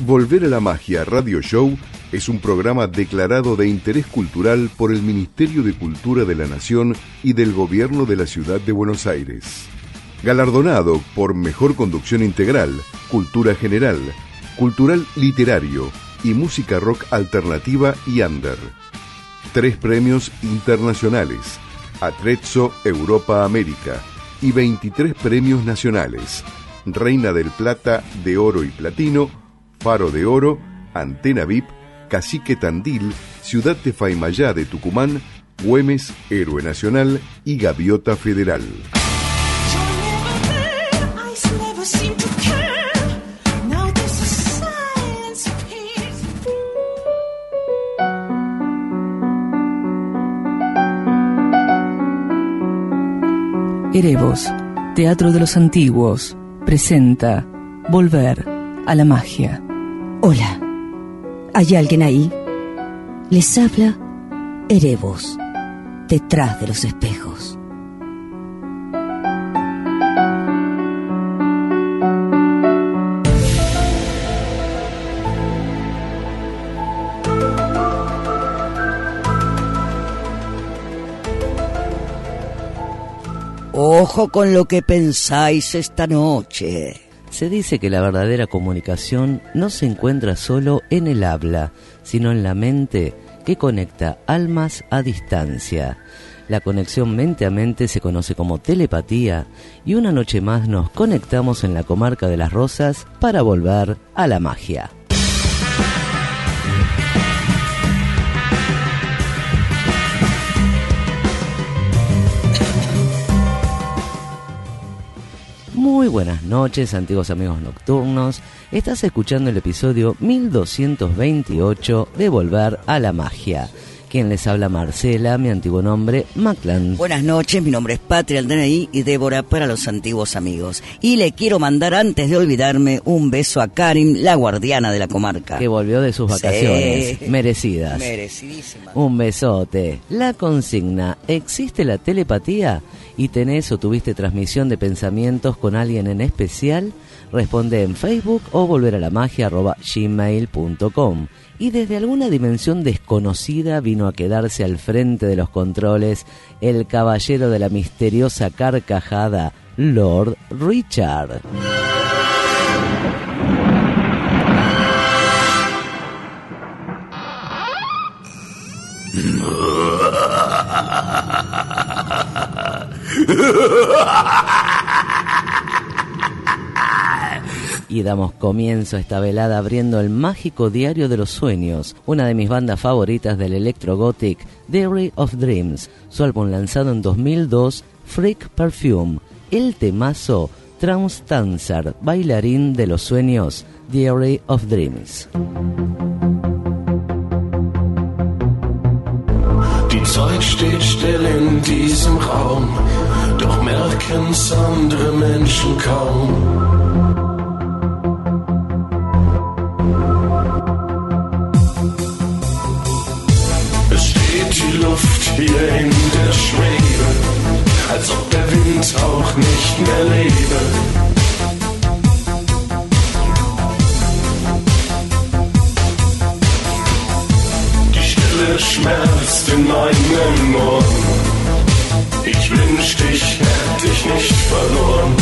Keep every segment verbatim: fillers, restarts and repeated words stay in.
Volver a la Magia Radio Show es un programa declarado de interés cultural por el Ministerio de Cultura de la Nación y del Gobierno de la Ciudad de Buenos Aires. Galardonado por Mejor Conducción Integral, Cultura General, Cultural Literario y Música Rock Alternativa y Under. Tres premios internacionales, Atrezzo Europa América, y veintitrés premios nacionales, Reina del Plata, de Oro y Platino, Faro de Oro, Antena V I P, Cacique Tandil, Ciudad de Faimayá de Tucumán, Güemes, Héroe Nacional y Gaviota Federal. Erebos, Teatro de los Antiguos, presenta Volver a la Magia. Hola, ¿hay alguien ahí? Les habla Erebos, detrás de los espejos. Ojo con lo que pensáis esta noche. Se dice que la verdadera comunicación no se encuentra solo en el habla, sino en la mente que conecta almas a distancia. La conexión mente a mente se conoce como telepatía y una noche más nos conectamos en la comarca de Las Rosas para volver a la magia. Muy buenas noches, antiguos amigos nocturnos. Estás escuchando el episodio mil doscientos veintiocho de Volver a la Magia. Quien les habla, Marcela, mi antiguo nombre, Maclan. Buenas noches, mi nombre es Patria Aldenaí y Débora para los antiguos amigos. Y le quiero mandar, antes de olvidarme, un beso a Karim, la guardiana de la comarca. Que volvió de sus vacaciones, sí, merecidas. Merecidísima. Un besote. La consigna: ¿existe la telepatía? ¿Y tenés o tuviste transmisión de pensamientos con alguien en especial? Responde en Facebook o volveralamagia arroba gmail punto com. Y desde alguna dimensión desconocida vino a quedarse al frente de los controles el caballero de la misteriosa carcajada, Lord Richard. Y damos comienzo a esta velada abriendo el mágico Diario de los Sueños, una de mis bandas favoritas del electro gothic, Diary of Dreams, su álbum lanzado en dos mil dos, Freak Perfume, el temazo Trance Dancer, bailarín de los sueños, Diary of Dreams. Die Zeit steht still in diesem Raum, doch merken's andere Menschen kaum. Es steht die Luft hier in der Schwebe, als ob der Wind auch nicht mehr lebe. Schmerzt in meinen Ohren. Ich wünschte, ich hätte dich nicht verloren.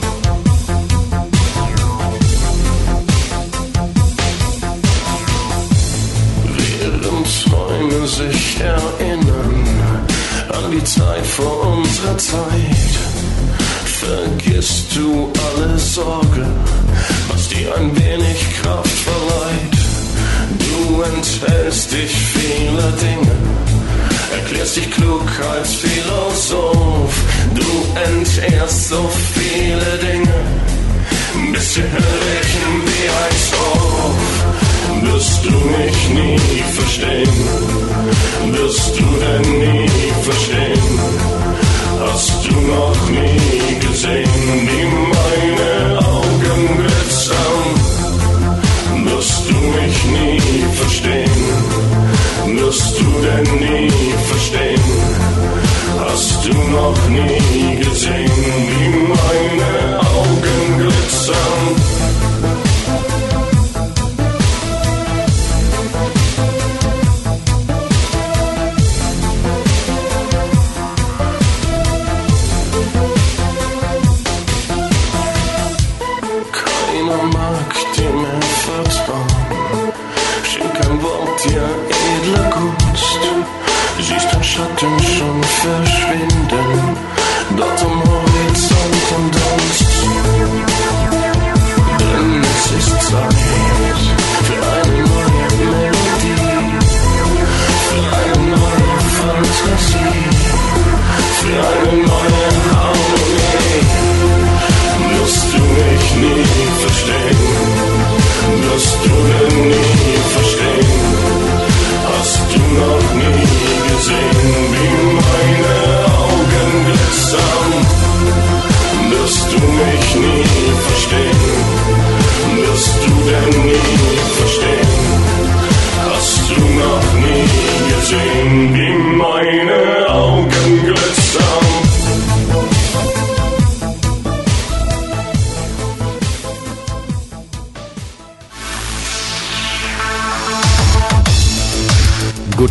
Während Träume sich erinnern an die Zeit vor unserer Zeit, vergisst du alle Sorge, was dir ein wenig Kraft verleiht. Du enthältst dich vieler Dinge, erklärst dich klug als Philosoph. Du entehrst so viele Dinge, bis wir riechen wie ein Stoff. Wirst du mich nie verstehen, wirst du denn nie verstehen? Hast du noch nie gesehen, wie meine Augen glitzern? Wirst du mich nie verstehen? Wirst du denn nie verstehen? Hast du noch nie gesehen, wie meine Augen glitzern?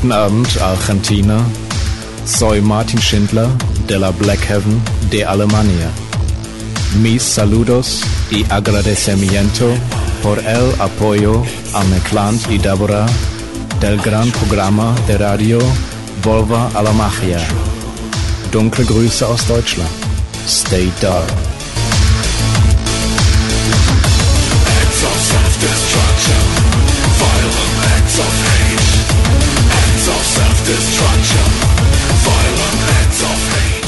Guten Abend, Argentina. Soy Martin Schindler, de la Black Heaven de Alemania. Mis saludos y agradecimiento por el apoyo a Mekland y Deborah del gran programa de radio Volva a la Magia. Dunkle Grüße aus Deutschland. Stay dark. Acts of self-destruction, violent acts of hate. Acts of self-destruction, violent acts of hate.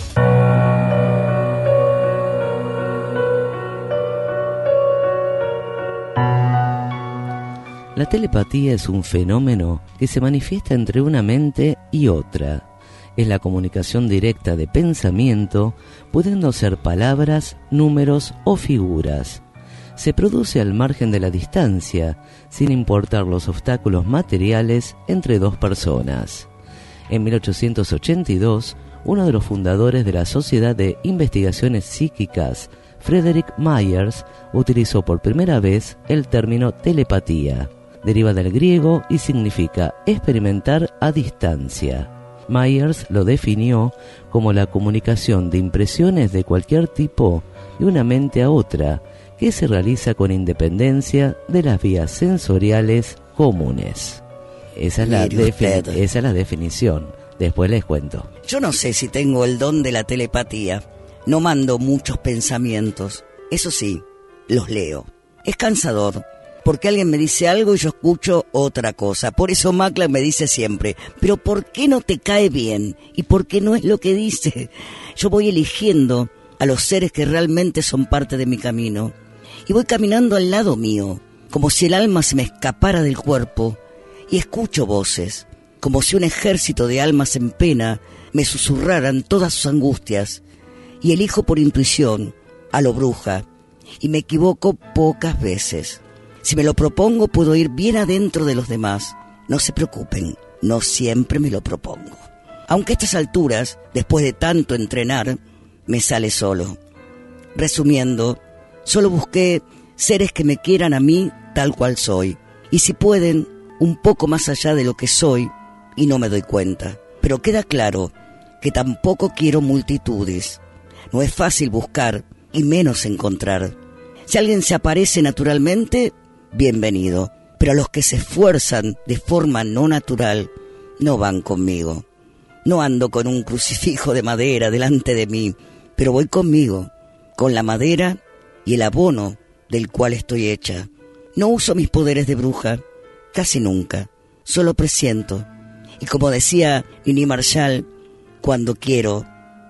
La telepatía es un fenómeno que se manifiesta entre una mente y otra. Es la comunicación directa de pensamiento, pudiendo ser palabras, números o figuras. Se produce al margen de la distancia, sin importar los obstáculos materiales entre dos personas. En mil ochocientos ochenta y dos, uno de los fundadores de la Sociedad de Investigaciones Psíquicas, Frederick Myers, utilizó por primera vez el término telepatía. Deriva del griego y significa experimentar a distancia. Myers lo definió como la comunicación de impresiones de cualquier tipo de una mente a otra que se realiza con independencia de las vías sensoriales comunes. Esa es, la defini- esa es la definición. Después les cuento. Yo no sé si tengo el don de la telepatía. No mando muchos pensamientos. Eso sí, los leo. Es cansador, porque alguien me dice algo y yo escucho otra cosa. Por eso Macla me dice siempre, pero ¿por qué no te cae bien? ¿Y por qué no es lo que dice? Yo voy eligiendo a los seres que realmente son parte de mi camino. Y voy caminando al lado mío, como si el alma se me escapara del cuerpo. Y escucho voces, como si un ejército de almas en pena me susurraran todas sus angustias. Y elijo por intuición, a lo bruja, y me equivoco pocas veces. Si me lo propongo, puedo ir bien adentro de los demás. No se preocupen, no siempre me lo propongo. Aunque a estas alturas, después de tanto entrenar, me sale solo. Resumiendo, solo busqué seres que me quieran a mí tal cual soy. Y si pueden, un poco más allá de lo que soy, y no me doy cuenta. Pero queda claro que tampoco quiero multitudes. No es fácil buscar, y menos encontrar. Si alguien se aparece naturalmente, bienvenido, pero los que se esfuerzan de forma no natural no van conmigo. No ando con un crucifijo de madera delante de mí, pero voy conmigo, con la madera y el abono del cual estoy hecha. No uso mis poderes de bruja, casi nunca, solo presiento. Y como decía Nini Marshall, cuando quiero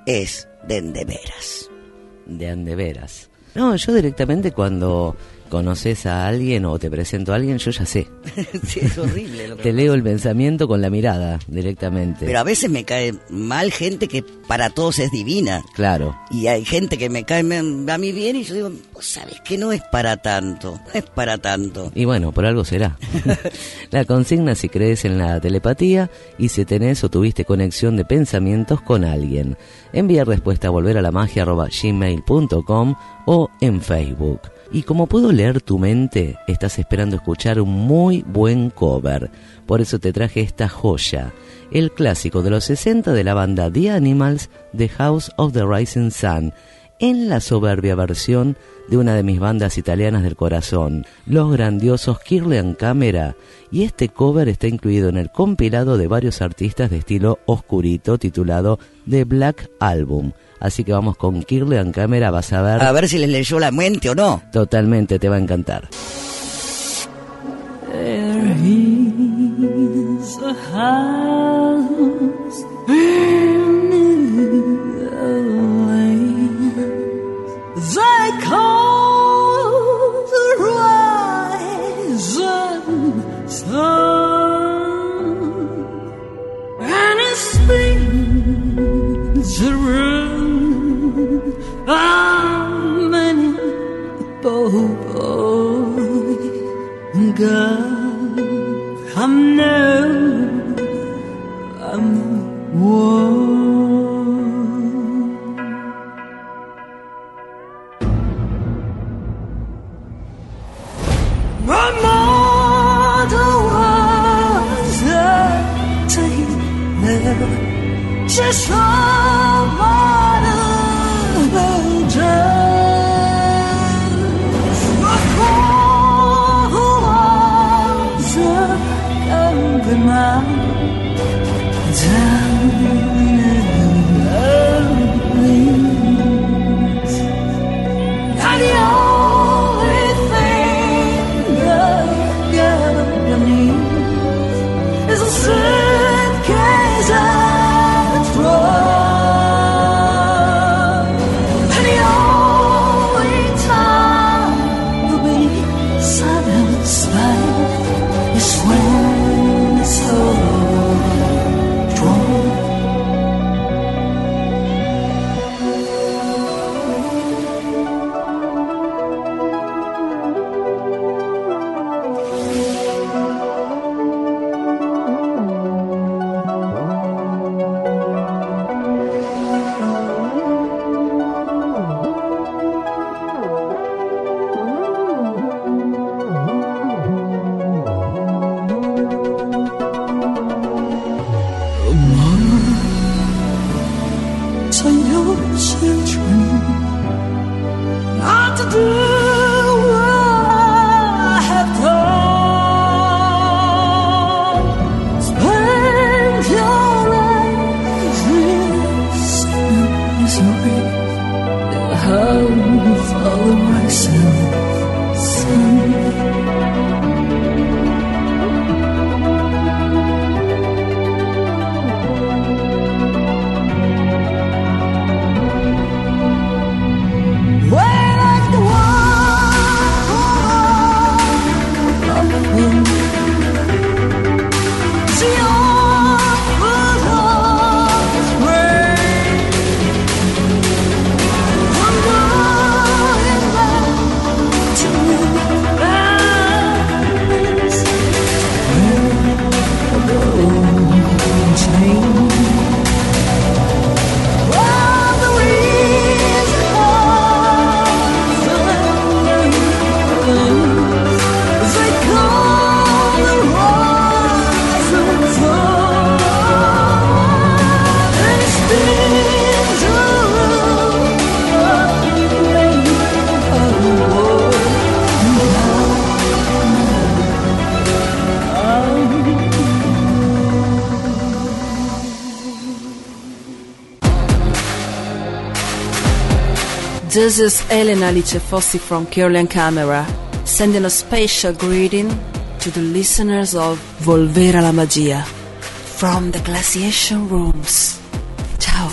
es de endeveras. De andeveras. No, yo directamente cuando conoces a alguien o te presento a alguien, yo ya sé. Sí, es horrible lo que Te pasa. leo el pensamiento con la mirada directamente. Pero a veces me cae mal gente que para todos es divina. Claro. Y hay gente que me cae a mí bien y yo digo, vos sabés que no es para tanto, no es para tanto. Y bueno, por algo será. La consigna si crees en la telepatía y si tenés o tuviste conexión de pensamientos con alguien. Envía respuesta a volver a la magia arroba gmail punto com o en Facebook. Y como puedo leer tu mente, estás esperando escuchar un muy buen cover. Por eso te traje esta joya, el clásico de los sesenta de la banda The Animals, The House of the Rising Sun, en la soberbia versión de una de mis bandas italianas del corazón, los grandiosos Kirlian and Camera, y este cover está incluido en el compilado de varios artistas de estilo oscurito titulado The Black Album. Así que vamos con Kirlian and Camera, vas a ver... A ver si les leyó la mente o no. Totalmente, te va a encantar. There is a house in the lane they call the rising sun, and it spins around how many boy God, I know I'm one. My mother was a 是什么的斗争？我过往这根本吗？在And the only thing that girl needs is a suitcase and a drum. And the only time we'll be satisfied is when it's all drawn. Not to do what I have done. Spend your life in misery. The house of the rising sun. This is Elena Alice Fossi from Kirlian Camera, sending a special greeting to the listeners of Volver a la Magia from the Glaciation Rooms. Ciao.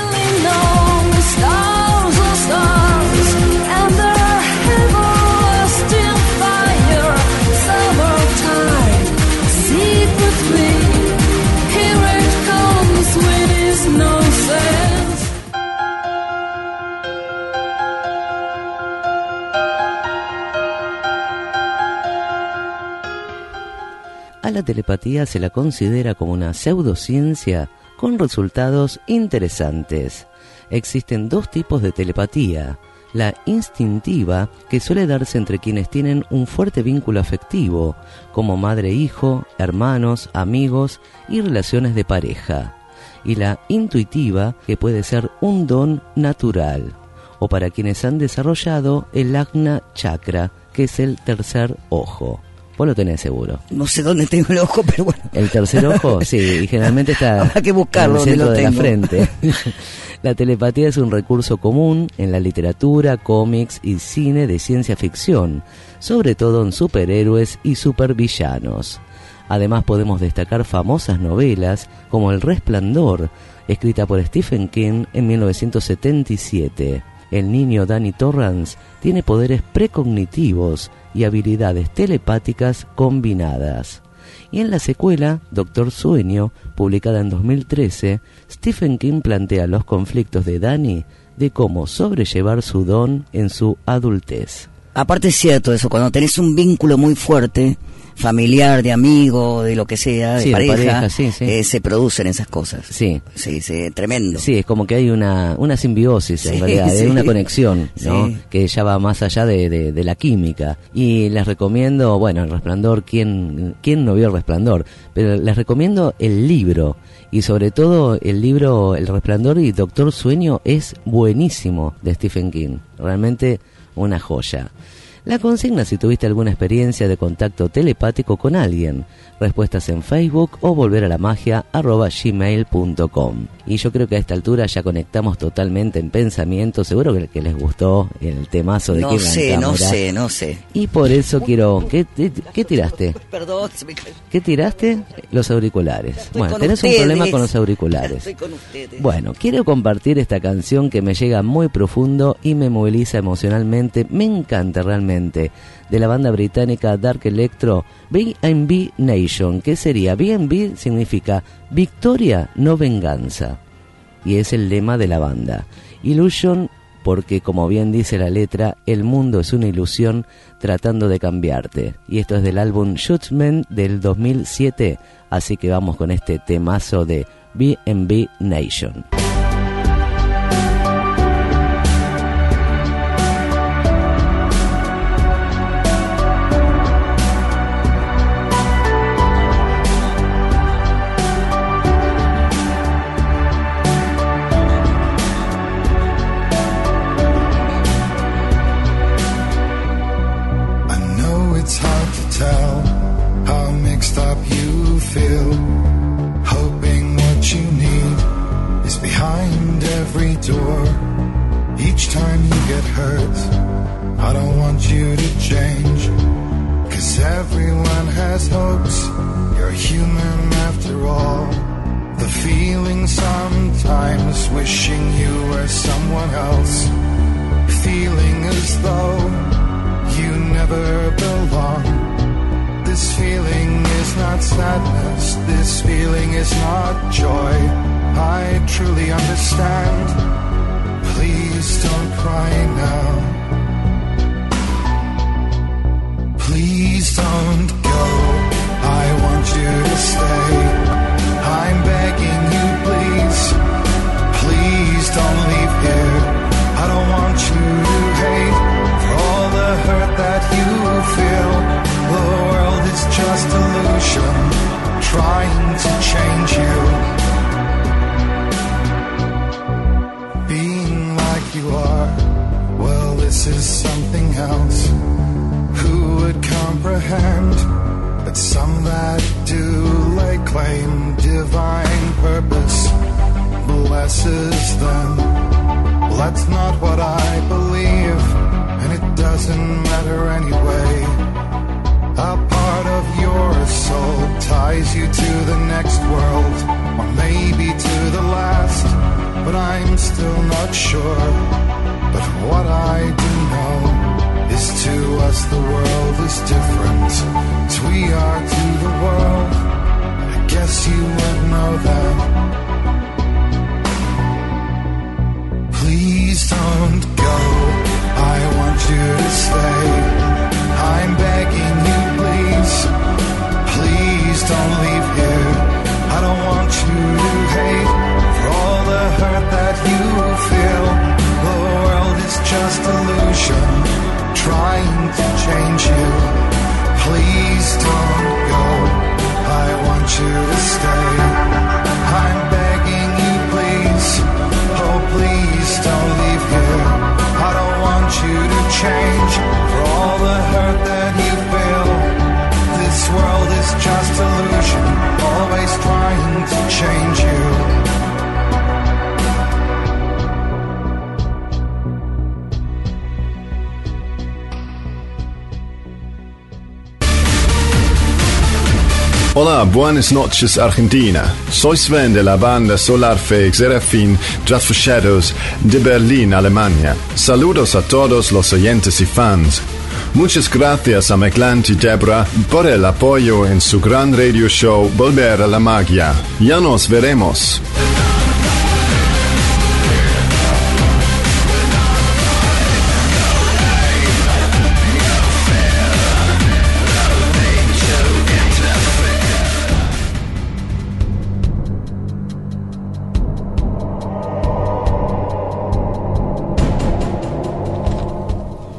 A la telepatía se la considera como una pseudociencia con resultados interesantes. Existen dos tipos de telepatía: la instintiva, que suele darse entre quienes tienen un fuerte vínculo afectivo, como madre-hijo, hermanos, amigos y relaciones de pareja, y la intuitiva, que puede ser un don natural, o para quienes han desarrollado el Ajna Chakra, que es el tercer ojo. Vos lo tenés seguro. No sé dónde tengo el ojo, pero bueno. ¿El tercer ojo? Sí, y generalmente está hay que buscarlo en el centro donde lo de tengo. la frente. La telepatía es un recurso común en la literatura, cómics y cine de ciencia ficción, sobre todo en superhéroes y supervillanos. Además podemos destacar famosas novelas como El Resplandor, escrita por Stephen King en mil novecientos setenta y siete. El niño Danny Torrance tiene poderes precognitivos y habilidades telepáticas combinadas. Y en la secuela, Doctor Sueño, publicada en dos mil trece, Stephen King plantea los conflictos de Danny de cómo sobrellevar su don en su adultez. Aparte es cierto eso, cuando tenés un vínculo muy fuerte, familiar, de amigo, de lo que sea, de Sí, de pareja, pareja, sí, sí. eh, se producen esas cosas. Sí. Sí, sí, tremendo. Sí, es como que hay una, una simbiosis en Sí, realidad, sí. hay una conexión, ¿no? Sí. Que ya va más allá de, de, de la química. Y les recomiendo, bueno, El Resplandor, ¿quién, quién no vio El Resplandor? Pero les recomiendo el libro. Y sobre todo el libro El Resplandor y Doctor Sueño es buenísimo, de Stephen King. Realmente una joya. La consigna si tuviste alguna experiencia de contacto telepático con alguien. Respuestas en Facebook o volver a la magia arroba gmail punto com. Y yo creo que a esta altura ya conectamos totalmente en pensamiento. Seguro que, que les gustó el temazo de No Kirlian sé, no Cámara. sé, no sé. Y por eso quiero... ¿Qué, qué, qué tiraste? Perdón, se me cayó. ¿Qué tiraste? Los auriculares. Estoy Bueno, con tenés ustedes. un problema con los auriculares. Estoy con ustedes. Bueno, quiero compartir esta canción que me llega muy profundo y me moviliza emocionalmente. Me encanta realmente. De la banda británica Dark Electro, B and B Nation. ¿Qué sería? B and B significa victoria, no venganza. Y es el lema de la banda. Illusion, porque como bien dice la letra, el mundo es una ilusión tratando de cambiarte. Y esto es del álbum Judgment del dos mil siete. Así que vamos con este temazo de B and B Nation. Hola, buenas noches Argentina. Soy Sven de la banda Solarfake Serafin Just for Shadows de Berlín, Alemania. Saludos a todos los oyentes y fans. Muchas gracias a Meclant y Debra por el apoyo en su gran radio show Volver a la Magia. Ya nos veremos. Show.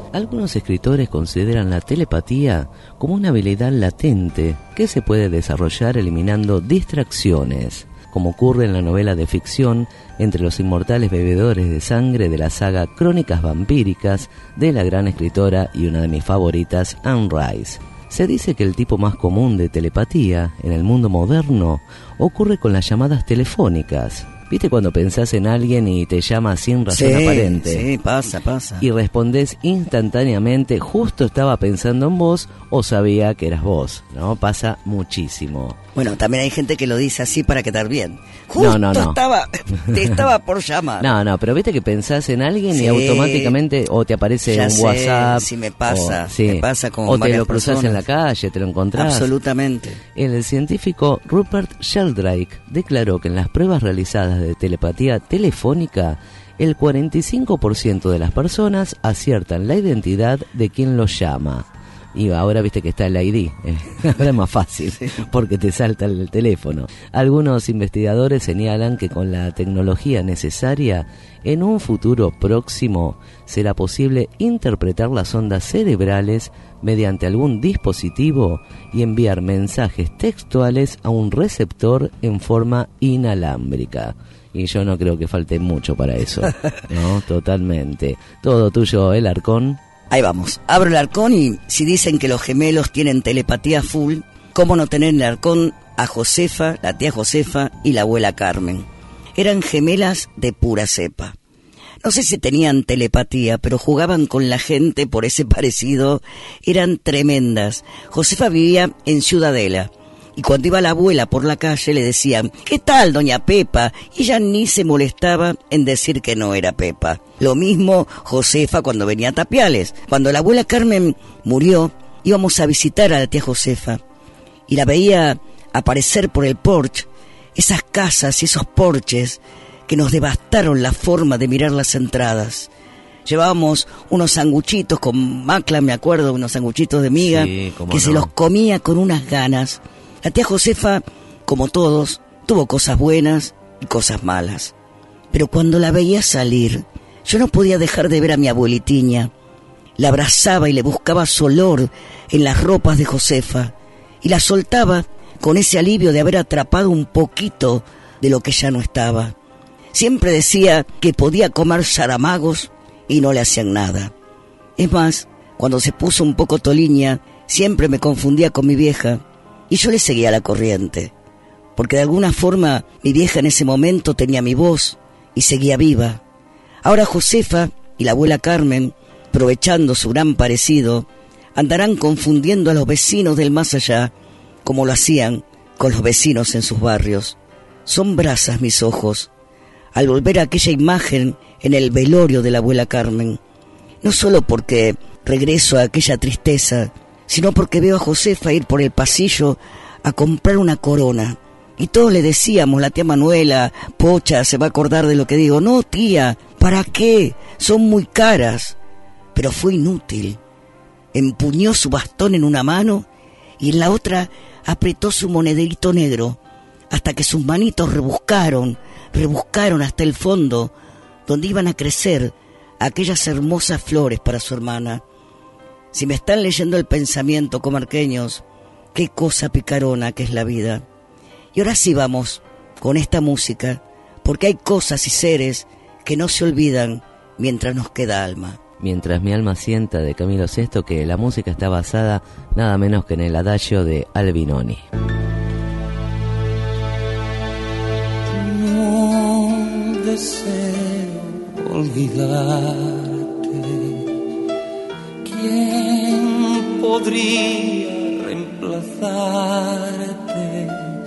Algunos escritores consideran la telepatía como una habilidad latente que se puede desarrollar eliminando distracciones, como ocurre en la novela de ficción Entre los inmortales bebedores de sangre de la saga Crónicas vampíricas de la gran escritora y una de mis favoritas, Anne Rice. Se dice que el tipo más común de telepatía en el mundo moderno ocurre con las llamadas telefónicas. ¿Viste cuando pensás en alguien y te llama sin razón sí, aparente? Sí, pasa, pasa. Y respondés instantáneamente, justo estaba pensando en vos o sabía que eras vos, ¿no? Pasa muchísimo. Bueno, también hay gente que lo dice así para quedar bien. Justo no, no, no. estaba, te estaba por llamar. No, no, pero viste que pensás en alguien sí, y automáticamente o te aparece ya un sé, WhatsApp. Sí, me pasa, o, sí, me pasa con o te varias lo cruzás personas. en la calle, te lo encontrás. Absolutamente. El científico Rupert Sheldrake declaró que en las pruebas realizadas de telepatía telefónica, el cuarenta y cinco por ciento de las personas aciertan la identidad de quien los llama. Y ahora viste que está el I D, eh, ahora es más fácil, sí, porque te salta el teléfono. Algunos investigadores señalan que con la tecnología necesaria, en un futuro próximo, será posible interpretar las ondas cerebrales mediante algún dispositivo y enviar mensajes textuales a un receptor en forma inalámbrica. Y yo no creo que falte mucho para eso, ¿no? Totalmente. Todo tuyo, El Arcón. Ahí vamos, abro el arcón y si dicen que los gemelos tienen telepatía full, ¿cómo no tener en el arcón a Josefa, la tía Josefa y la abuela Carmen? Eran gemelas de pura cepa. No sé si tenían telepatía, pero jugaban con la gente por ese parecido, eran tremendas. Josefa vivía en Ciudadela. Y cuando iba la abuela por la calle le decían, ¿qué tal, doña Pepa? Y ella ni se molestaba en decir que no era Pepa. Lo mismo Josefa cuando venía a Tapiales. Cuando la abuela Carmen murió, íbamos a visitar a la tía Josefa. Y la veía aparecer por el porche, esas casas y esos porches que nos devastaron la forma de mirar las entradas. Llevábamos unos sanguchitos con macla, me acuerdo, unos sanguchitos de miga, sí, que no. Se los comía con unas ganas. La tía Josefa, como todos, tuvo cosas buenas y cosas malas. Pero cuando la veía salir, yo no podía dejar de ver a mi abuelitiña. La abrazaba y le buscaba su olor en las ropas de Josefa. Y la soltaba con ese alivio de haber atrapado un poquito de lo que ya no estaba. Siempre decía que podía comer zaramagos y no le hacían nada. Es más, cuando se puso un poco toliña, siempre me confundía con mi vieja. Y yo le seguía la corriente, porque de alguna forma mi vieja en ese momento tenía mi voz y seguía viva. Ahora Josefa y la abuela Carmen, aprovechando su gran parecido, andarán confundiendo a los vecinos del más allá, como lo hacían con los vecinos en sus barrios. Son brasas mis ojos, al volver a aquella imagen en el velorio de la abuela Carmen. No solo porque regreso a aquella tristeza, sino porque veo a Josefa ir por el pasillo a comprar una corona. Y todos le decíamos, la tía Manuela, Pocha, se va a acordar de lo que digo. No, tía, ¿para qué? Son muy caras. Pero fue inútil. Empuñó su bastón en una mano y en la otra apretó su monederito negro, hasta que sus manitos rebuscaron, rebuscaron hasta el fondo, donde iban a crecer aquellas hermosas flores para su hermana. Si me están leyendo el pensamiento, comarqueños, qué cosa picarona que es la vida. Y ahora sí vamos con esta música, porque hay cosas y seres que no se olvidan mientras nos queda alma. Mientras mi alma sienta, de Camilo Sesto, que la música está basada nada menos que en el adagio de Albinoni. No deseo olvidarte. ¿Quién podría reemplazarte?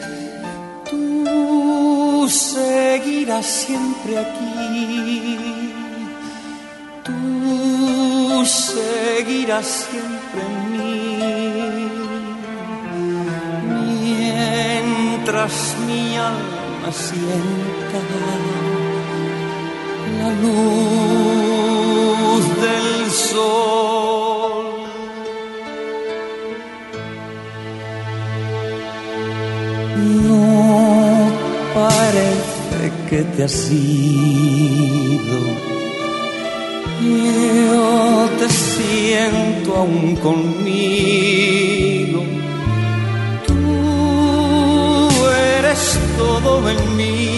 Tú seguirás siempre aquí. Tú seguirás siempre en mí. Mientras mi alma sienta la luz del sol. No parece que te has ido, yo te sigo aún conmigo. Tú eres todo en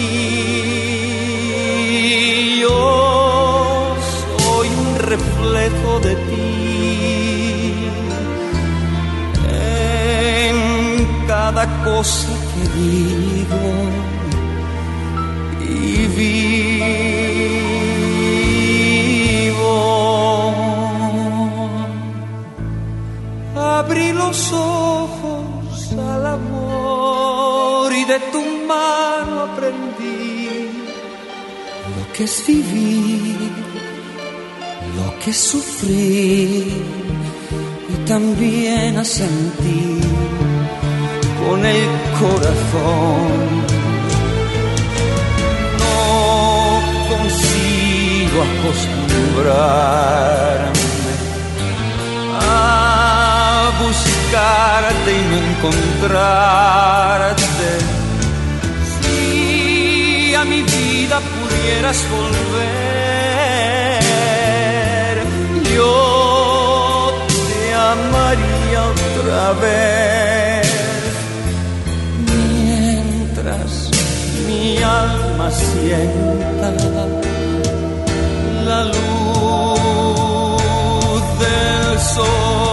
mí, yo soy un reflejo de ti en cada cosa que digo y vivo. Abrí los ojos al amor y de tu mano aprendí lo que es vivir, lo que es sufrir y también a sentir con el corazón. No consigo acostumbrarme a buscarte y no encontrarte. Si a mi vida pudieras volver, yo te amaría otra vez. Mientras mi alma sienta la luz del sol.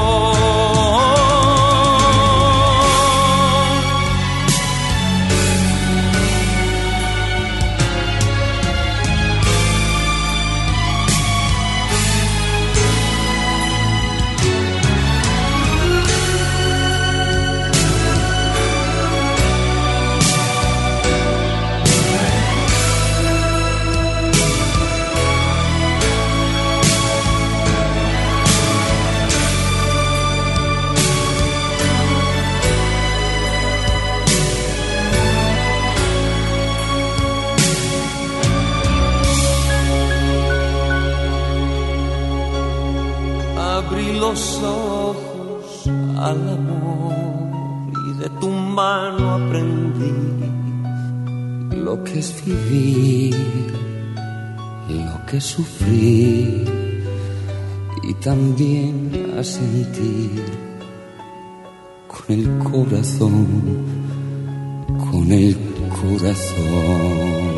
Abrí los ojos al amor y de tu mano aprendí lo que es vivir, lo que es sufrir y también a sentir con el corazón, con el corazón.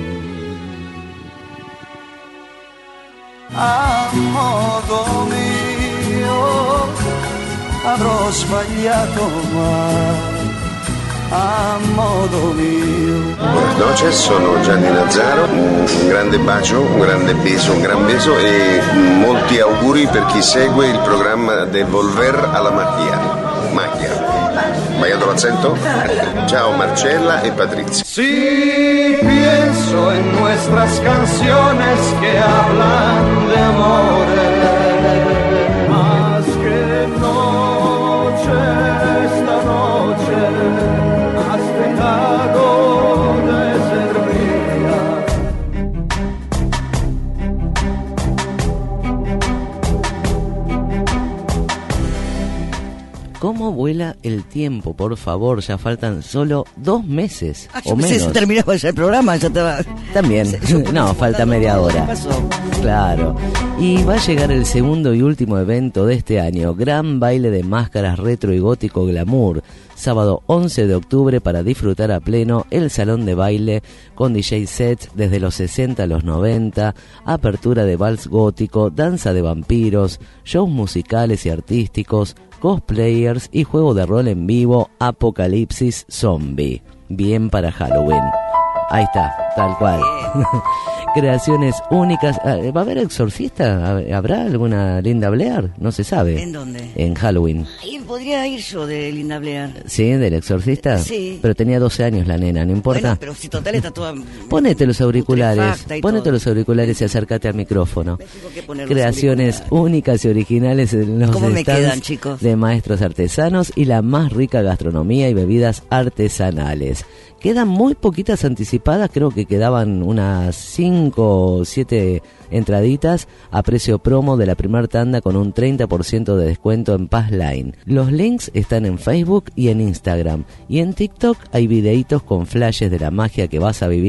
Amor mio, avrò sbagliato mai, a modo mio. Buenas noches, sono Gianni Nazzaro, un grande bacio, un grande beso, un gran beso e molti auguri per chi segue il programma de Volver a la Magia. Magia. ¿Sbagliato l'accento? Ciao Marcella e Patrizia. Si pienso en nuestras canciones que hablan de amores, más que noche, esta noche has dejado de ser mía. ¿Cómo vuela el tiempo? Por favor, ya faltan solo dos meses Ah, o yo pensé que menos. se terminaba ya el programa, ya estaba... También, no, falta media hora. ¿Qué pasó? Claro. Y va a llegar el segundo y último evento de este año, Gran Baile de Máscaras Retro y Gótico Glamour, sábado once de octubre para disfrutar a pleno el salón de baile con D J sets desde los sesenta a los noventa, apertura de vals gótico, danza de vampiros, shows musicales y artísticos, cosplayers y juego de rol en vivo Apocalipsis Zombie. Bien para Halloween. Ahí está, tal cual. Creaciones únicas. ¿Va a haber exorcista? ¿Habrá alguna Linda Blair? No se sabe. ¿En dónde? En Halloween. Ahí podría ir yo de Linda Blair. ¿Sí? ¿Del exorcista? Sí. Pero tenía doce años la nena, ¿no importa? Bueno, pero si total está toda... Ponete los auriculares, putrefacta y ponete todo. los auriculares y acércate al micrófono. Me tengo que poner los Creaciones auriculares. únicas y originales en los ¿Cómo me stands quedan, chicos? de maestros artesanos y la más rica gastronomía y bebidas artesanales. Quedan muy poquitas anticipadas, creo que quedaban unas cinco o siete entraditas a precio promo de la primer tanda con un treinta por ciento de descuento en Pass Line. Los links están en Facebook y en Instagram. Y en TikTok hay videitos con flashes de la magia que vas a vivir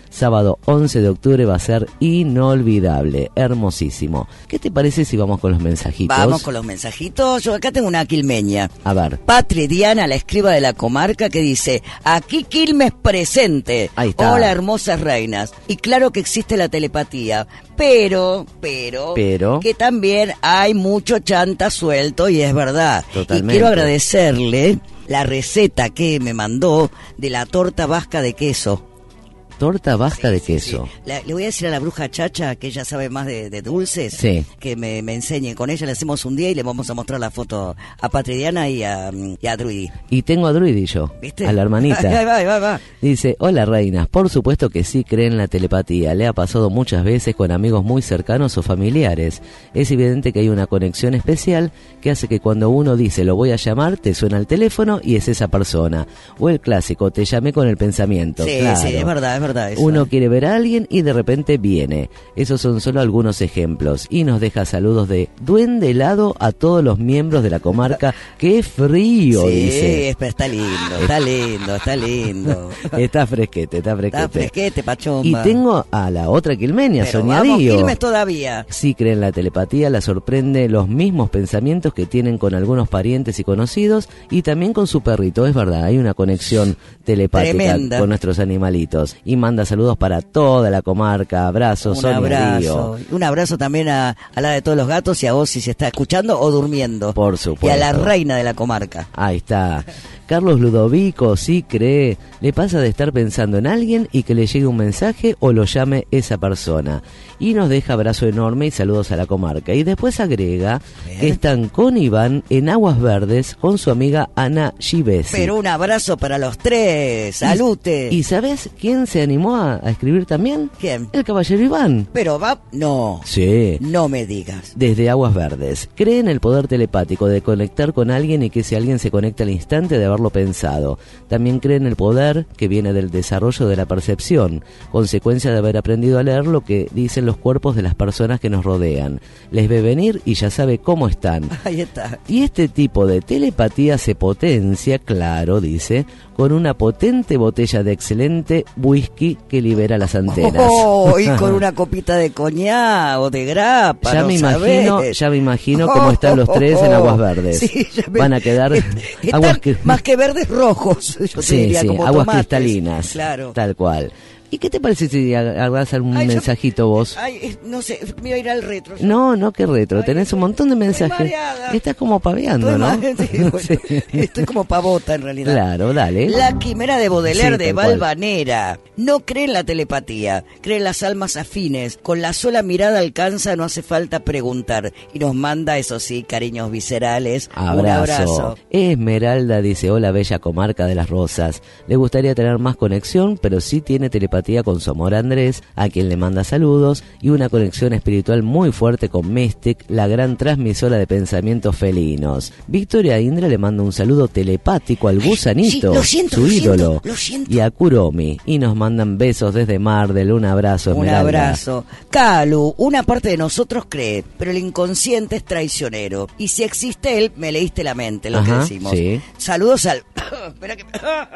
sábado once de octubre, va a ser inolvidable, hermosísimo. ¿Qué te parece si vamos con los mensajitos? Vamos con los mensajitos. Yo acá tengo una quilmeña. A ver. Patri Diana, la escriba de la comarca, que dice: aquí Quilmes presente. Ahí está. Hola, hermosas reinas. Y claro que existe la telepatía, pero, pero, Pero. que también hay mucho chanta suelto, y es verdad. Totalmente. Y quiero agradecerle la receta que me mandó de la torta vasca de queso. Torta vasca Sí, de sí, queso. sí. La- le voy a decir a la bruja Chacha, que ella sabe más de, de dulces, Sí. que me, me enseñe. Con ella le hacemos un día y le vamos a mostrar la foto a Patridiana y a, y a Druidi. Y tengo a Druidi yo, ¿Viste? a la hermanita. Ahí va, ahí va, ahí va. Dice: hola reinas, por supuesto que sí creen en la telepatía. Le ha pasado muchas veces con amigos muy cercanos o familiares. Es evidente que hay una conexión especial que hace que cuando uno dice lo voy a llamar, te suena el teléfono y es esa persona. O el clásico, te llamé con el pensamiento. Sí, Claro. sí, es verdad, es verdad eso. Uno quiere ver a alguien y de repente viene. Esos son solo algunos ejemplos. Y nos deja saludos de duende helado a todos los miembros de la comarca. ¡Qué frío! Sí, Dice. pero está lindo, está lindo, está lindo. Está fresquete, está fresquete. Está fresquete, Y pachomba. tengo a la otra quilmeña, Pero Sonia vamos, Dío. Quilmes todavía. Sí cree en la telepatía, la sorprende los mismos pensamientos que tienen con algunos parientes y conocidos, y también con su perrito. Es verdad, hay una conexión telepática Tremenda. con nuestros animalitos. Y manda saludos para toda la comarca. Abrazos, Un Sonia abrazo. Dío. Un abrazo también a, a la de todos los gatos y a vos si se está escuchando o durmiendo. Por Y a supuesto. la reina de la comarca. Ahí está. Carlos Ludovico sí cree. Le pasa de estar pensando en alguien y que le llegue un mensaje o lo llame esa persona. Y nos deja abrazo enorme y saludos a la comarca. Y después agrega Bien. que están con Iván en Aguas Verdes con su amiga Ana Givesi. Pero un abrazo para los tres. Salute. ¿Y sabes quién se animó a, a escribir también? ¿Quién? El caballero Iván. Pero va... No. Sí. No me digas. Desde Aguas Verdes. Cree en el poder telepático de conectar con alguien y que si alguien se conecta al instante de haberlo pensado. También cree en el poder que viene del desarrollo de la percepción, consecuencia de haber aprendido a leer lo que dicen los cuerpos de las personas que nos rodean. Les ve venir y ya sabe cómo están. Ahí está. Y este tipo de telepatía se potencia, claro, dice, con una potente botella de excelente whisky que libera las antenas. Oh, y con una copita de coñac o de grapa. Ya no me imagino, sabés. ya me imagino cómo están los tres en Aguas Verdes. Sí, ya me- Van a quedar Están aguas que más que verdes rojos. Yo te sí, diría, sí, como aguas tomates. cristalinas, Claro. tal cual. ¿Y qué te parece si hagas algún Ay, yo- mensajito vos? Ay, eh, no sé, me voy a ir al retro. yo. No, no, qué retro, Ay, tenés estoy- un montón de estoy mensajes. mareada. Estás como paveando, Estoy ¿no? mal, sí, bueno, Sí. estoy como pavota en realidad. Claro, dale. La quimera de Baudelaire Sí, de tal cual. Valvanera no cree en la telepatía, cree en las almas afines. Con la sola mirada alcanza, no hace falta preguntar. Y nos manda, eso sí, cariños viscerales. Abrazo. Un abrazo. Esmeralda dice: hola, bella comarca de las Rosas. Le gustaría tener más conexión, pero sí tiene telepatía con su amor Andrés, a quien le manda saludos, y una conexión espiritual muy fuerte con Mystic, la gran transmisora de pensamientos felinos. Victoria Indra le manda un saludo telepático al gusanito, sí, lo siento, su lo siento, ídolo, lo siento. y a Kuromi. Y nos mandan besos desde Mardel. Un abrazo, Un Esmeralda. abrazo. Calu, una parte de nosotros cree, pero el inconsciente es traicionero. Y si existe él, me leíste la mente, lo Ajá, que decimos. sí. Saludos al... Espera que...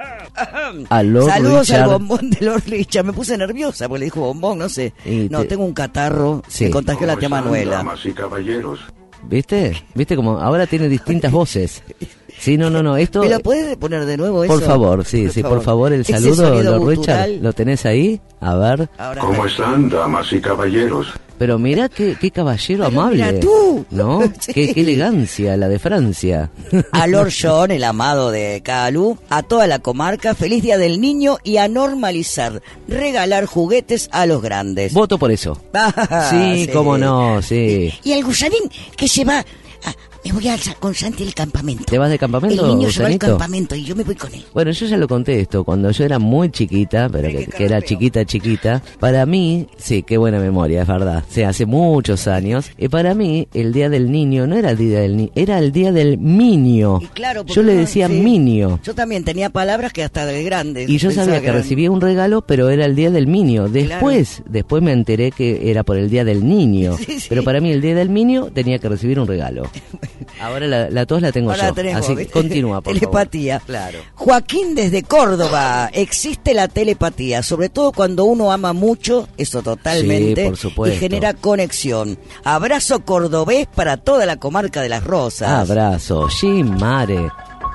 A Lord Saludos Richard. al bombón de Lord Richard. Me puse nerviosa porque le dijo bombón, no sé. Y No, te- tengo un catarro. Sí. Me contagió la tía ¿Cómo están, Manuela. damas y caballeros? ¿Viste? ¿Viste como ahora tiene distintas voces? Sí, no, no, no, esto... ¿Me lo puedes poner de nuevo eso? Por favor, sí, sí, por favor, el Ese saludo, sonido Lord gutural. Richard, ¿lo tenés ahí? A ver. Ahora ¿Cómo están, damas y caballeros? Pero mirá qué, qué caballero Pero amable. mira tú. ¿No? Sí. Qué, qué elegancia, la de Francia. A Lord John, el amado de Calu, a toda la comarca, feliz Día del Niño y a normalizar, regalar juguetes a los grandes. Voto por eso. Ah, Sí, cómo no, sí. Y el gusanín que se va... ah, me voy a, con Santi al campamento. ¿Te vas de campamento, El niño se va al gusanito? campamento y yo me voy con él. Bueno, yo ya lo conté esto, cuando yo era muy chiquita, pero que, que era chiquita, chiquita, para mí, sí, qué buena memoria, es verdad, sí, hace muchos años, y para mí el Día del Niño no era el Día del Niño, era el Día del Minio. Y claro, porque Yo le uno- decía sí. Minio. Yo también tenía palabras que hasta de grandes. Y yo pensaba sabía que eran- recibía un regalo, pero era el Día del Minio. Después, después me enteré que era por el Día del Niño. Sí, sí. Pero para mí el Día del Niño tenía que recibir un regalo. Ahora la, la tos la tengo Ahora yo, la tenés así vos, que ¿viste? continúa, por Telepatía. favor. Claro. Joaquín desde Córdoba. Existe la telepatía, sobre todo cuando uno ama mucho, eso totalmente, Sí, por supuesto. y genera conexión. Abrazo cordobés para toda la comarca de Las Rosas. Abrazo, Jim Mare.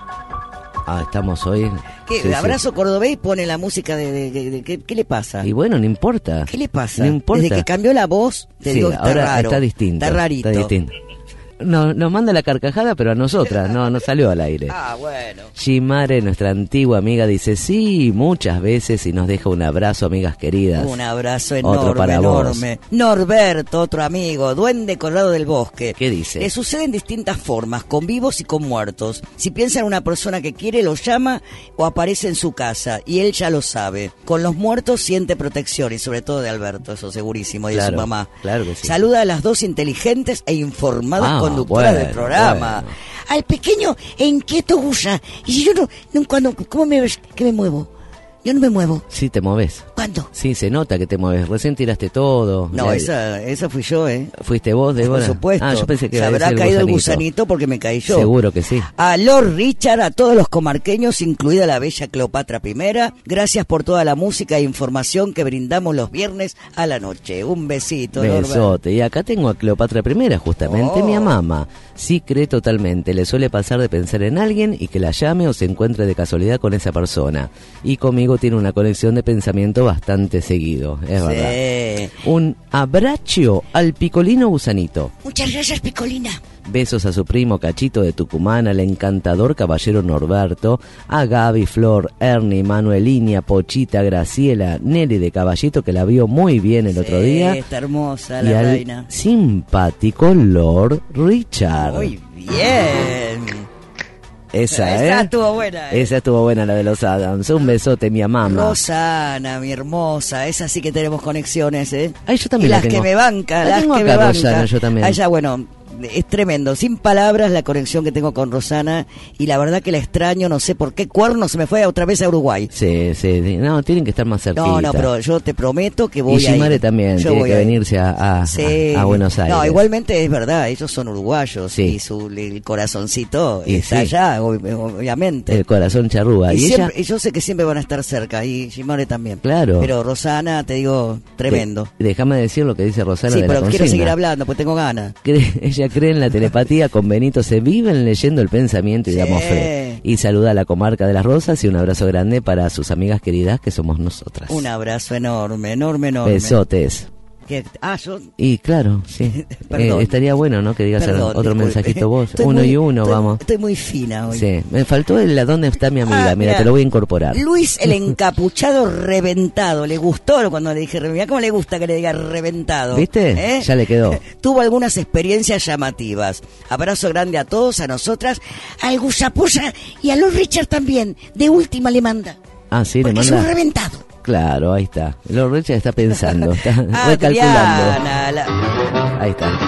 Ah, estamos hoy. ¿Qué? Sí, sí. Abrazo cordobés y pone la música de... de- de- de- ¿qué, qué le pasa? Y bueno, no importa. ¿Qué le pasa? No importa. Desde que cambió la voz, te Sí, digo que está ahora raro. está distinto. Está rarito. Está distinto. No, nos manda la carcajada, pero a nosotras, no, no salió al aire. Ah, bueno. Jimare, nuestra antigua amiga, dice sí, muchas veces y nos deja un abrazo, amigas queridas. Un abrazo Otro enorme, para vos. enorme. Norberto, otro amigo, duende colorado del bosque. ¿Qué dice? Le sucede en distintas formas, con vivos y con muertos. Si piensa en una persona que quiere, lo llama o aparece en su casa, y él ya lo sabe. Con los muertos siente protección, y sobre todo de Alberto, eso segurísimo, y de Claro, su mamá. claro que sí. Saluda a las dos inteligentes e informadas Ah, conductoras bueno, del programa. bueno. Al pequeño e inquieto Guya. Y si yo no, no cuando, ¿cómo me ves que me muevo? Yo no me muevo. Sí, te moves. ¿Cuándo? Sí, se nota que te mueves. Recién tiraste todo. No, Ya- esa, esa fui yo, ¿eh? ¿Fuiste vos, Débora? Por supuesto. Ah, yo pensé que Se iba a habrá decir caído el gusanito. gusanito porque me caí yo. Seguro que sí. A Lord Richard, a todos los comarqueños, incluida la bella Cleopatra I, gracias por toda la música e información que brindamos los viernes a la noche. Un besito, Norbert. Besote. Y acá tengo a Cleopatra I, justamente Oh. mi mamá. Sí cree totalmente. Le suele pasar de pensar en alguien y que la llame o se encuentre de casualidad con esa persona. Y conmigo tiene una conexión de pensamiento bastante seguido. Es verdad. Sí. Un abrazo al picolino gusanito. Muchas gracias, Picolina. Besos a su primo Cachito de Tucumán, al encantador caballero Norberto, a Gaby, Flor, Ernie, Manuelinia, Pochita, Graciela, Nelly de Caballito, que la vio muy bien el otro Sí, día, está hermosa y la al reina. simpático Lord Richard. Muy bien. Esa, Esa ¿eh? estuvo buena, ¿eh? Esa estuvo buena, la de los Adams. Un besote, mi mamá. Rosana, mi hermosa, esa sí que tenemos conexiones, ¿eh? Ay, yo también y la las tengo. que me banca, La las tengo que acá, me banca. Rosana, yo también. Ah, ya, bueno, es tremendo, sin palabras la conexión que tengo con Rosana, y la verdad que la extraño, no sé por qué cuerno se me fue otra vez a Uruguay. Sí, sí, sí. No, tienen que estar más cerquita. No, no, pero yo te prometo que voy y a ir. Shimare también, Yo tiene voy que a ir. venirse a, a, Sí. a, a Buenos Aires. No, igualmente es verdad, ellos son uruguayos, Sí. y su el corazoncito Y está sí. allá, ob- obviamente. El corazón charrúa. Y, Y, siempre- ella, y yo sé que siempre van a estar cerca, y Shimare también. Claro. Pero Rosana, te digo, tremendo. de- déjame decir lo que dice Rosana Sí, de pero la quiero consigna. seguir hablando, pues tengo ganas. Cree- ella cree en la telepatía, con Benito se viven leyendo el pensamiento y Sí. damos fe. Y saluda a la comarca de las Rosas y un abrazo grande para sus amigas queridas que somos nosotras. Un abrazo enorme, enorme, enorme. Besotes. Que- ah, yo... Y claro, sí. Perdón. Eh, estaría bueno, ¿no? Que digas Perdón, otro disculpe. mensajito vos. Estoy uno muy- y uno, estoy- vamos. Estoy muy fina hoy. Sí. Me faltó el la dónde está mi amiga. Ah, Mira, mirá. te lo voy a incorporar. Luis el encapuchado reventado. Le gustó cuando le dije, mira cómo le gusta que le diga reventado. ¿Viste? ¿Eh? Ya le quedó. Tuvo algunas experiencias llamativas. Abrazo grande a todos, a nosotras, al Gusaposa y a los Richard también. De última le manda. Ah, sí, le Porque es manda. un reventado. Claro, ahí está. Lord Richard está pensando, está recalculando. Adriana, la, Ahí está.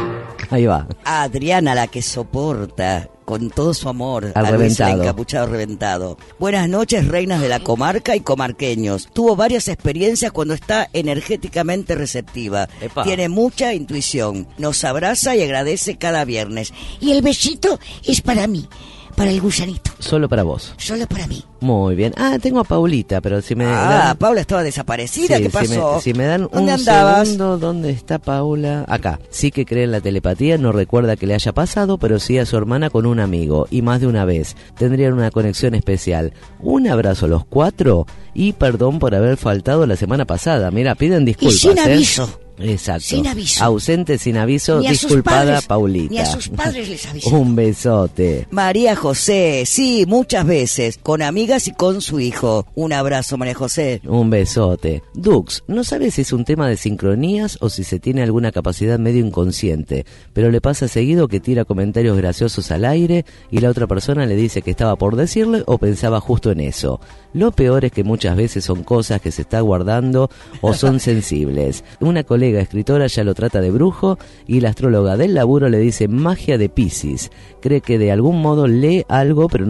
Ahí va. Adriana, la que soporta con todo su amor Al a Luis el reventado. encapuchado reventado. Buenas noches, reinas de la comarca y comarqueños. Tuvo varias experiencias cuando está energéticamente receptiva. Epa. Tiene mucha intuición. Nos abraza y agradece cada viernes. Y el besito es para mí, para el gusanito, Solo para vos. solo para mí. Muy bien. Ah, tengo a Paulita, pero si me Ah, dan... Paula estaba desaparecida, Sí, ¿qué si pasó? me, si me dan ¿Dónde un andabas? segundo, ¿dónde está Paula? Acá. Sí que cree en la telepatía, no recuerda que le haya pasado, pero sí a su hermana con un amigo, y más de una vez. Tendrían una conexión especial. Un abrazo a los cuatro, y perdón por haber faltado la semana pasada. Mira, piden disculpas. sin ¿eh? aviso. Exacto. Sin aviso. Ausente, sin aviso, Ni a sus disculpada padres, Paulita. ni a sus padres les avisó. Un besote. María José, sí, muchas veces, con amigas y con su hijo. Un abrazo, María José. Un besote. Dux, no sabes si es un tema de sincronías o si se tiene alguna capacidad medio inconsciente, pero le pasa seguido que tira comentarios graciosos al aire y la otra persona le dice que estaba por decirle o pensaba justo en eso. Lo peor es que muchas veces son cosas que se está guardando o son sensibles. Una colega escritora ya lo trata de brujo y la astróloga del laburo le dice magia de Piscis. Cree que de algún modo lee algo pero no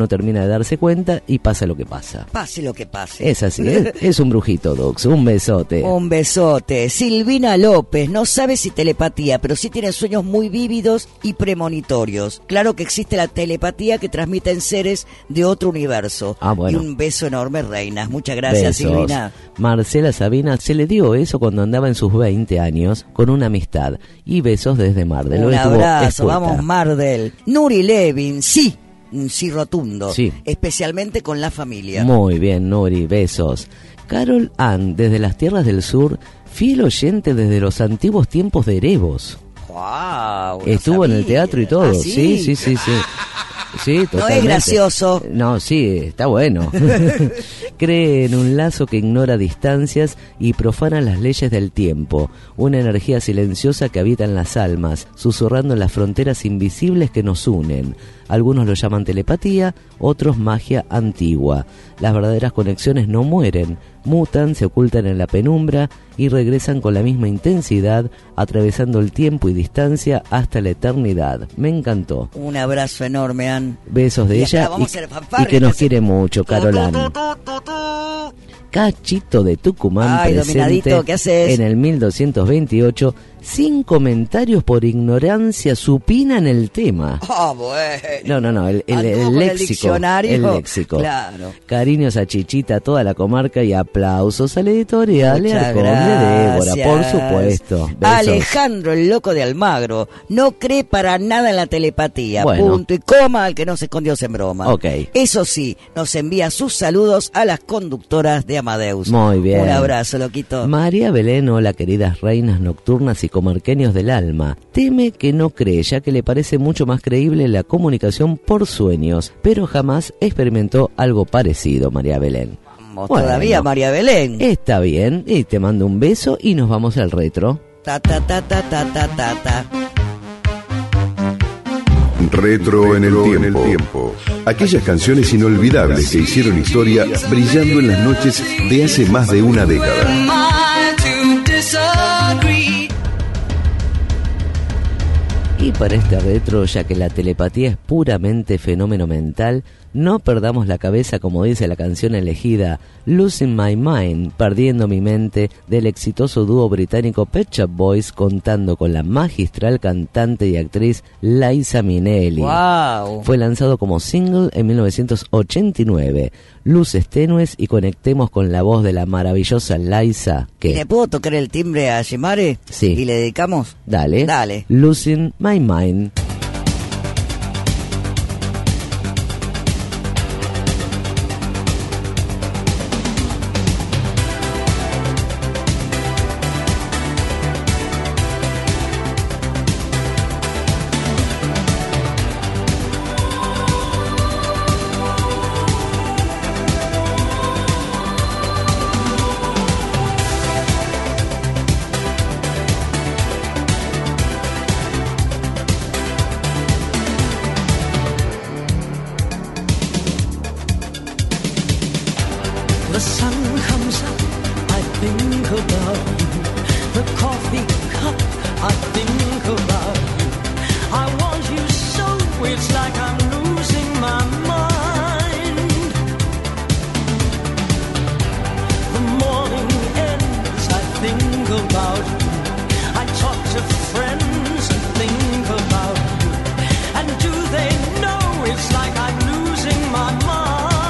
no termina de darse cuenta y pasa lo que pasa. Pase lo que pase. Es así, es, es un brujito, Dux. Un besote. Un besote. Silvina López no sabe si telepatía, pero sí tiene sueños muy vívidos y premonitorios. Claro que existe la telepatía que transmiten seres de otro universo. Ah, bueno. Y un beso enorme, reinas. Muchas gracias, Besos. Silvina. Marcela Sabina se le dio eso cuando andaba en sus veinte años con una amistad. Y besos desde Mardel. Un Hoy estuvo abrazo, expuesta. vamos Mardel. Nuri Levin, sí, un sí rotundo. Sí. Especialmente con la familia. Muy bien, Nuri, besos. Carol Ann, desde las tierras del sur, fiel oyente desde los antiguos tiempos de Erebos. Wow, Estuvo en el teatro y todo. ¿Ah, sí? sí? sí, sí, sí. Sí, No totalmente. es gracioso. No, sí, está bueno. Cree en un lazo que ignora distancias y profana las leyes del tiempo. Una energía silenciosa que habita en las almas, susurrando en las fronteras invisibles que nos unen. Algunos lo llaman telepatía, otros magia antigua. Las verdaderas conexiones no mueren, mutan, se ocultan en la penumbra y regresan con la misma intensidad, atravesando el tiempo y distancia hasta la eternidad. Me encantó. Un abrazo enorme, Ann. Besos de Y ella acá vamos y, a hacer fanfarria, y que nos que quiere mucho, Carolán. Cachito de Tucumán Ay, presente Dominadito, ¿qué haces? en el mil doscientos veintiocho, sin comentarios por ignorancia supina en el tema. Ah, bueno. No, no, no, el, el, Anduvo el con el léxico. diccionario. El léxico. Claro. Cariños a Chichita, a toda la comarca y aplausos al editorial y Muchas al conde de Débora, gracias. por supuesto. Besos. Alejandro, el loco de Almagro, no cree para nada en la telepatía. Bueno. Punto y coma, al que no se escondió se broma. Ok. Eso sí, nos envía sus saludos a las conductoras de Amadeus. Muy bien. Un abrazo, loquito. María Belén, hola queridas reinas nocturnas y comarqueños del alma. Teme que no cree, ya que le parece mucho más creíble la comunicación por sueños, pero jamás experimentó algo parecido, María Belén. Vamos Bueno, todavía, María Belén. Está bien, y te mando un beso y nos vamos al retro. Ta, ta, ta, ta, ta, ta, ta, ta. Retro en el tiempo. Aquellas canciones inolvidables que hicieron historia brillando en las noches de hace más de una década. Y para este retro, ya que la telepatía es puramente fenómeno mental, no perdamos la cabeza, como dice la canción elegida Losing My Mind, perdiendo mi mente, del exitoso dúo británico Pet Shop Boys, contando con la magistral cantante y actriz Liza Minnelli. Wow. Fue lanzado como single en mil novecientos ochenta y nueve. Luces tenues y conectemos con la voz de la maravillosa Liza. ¿Y que le puedo tocar el timbre a Shimare? Sí. ¿Y le dedicamos? Dale. Dale. Losing My Mind. The sun comes up, I think about you. The coffee cup, I think about you. I want you so, it's like I'm losing my mind. The morning ends, I think about you. I talk to friends and think about you. And do they know it's like I'm losing my mind?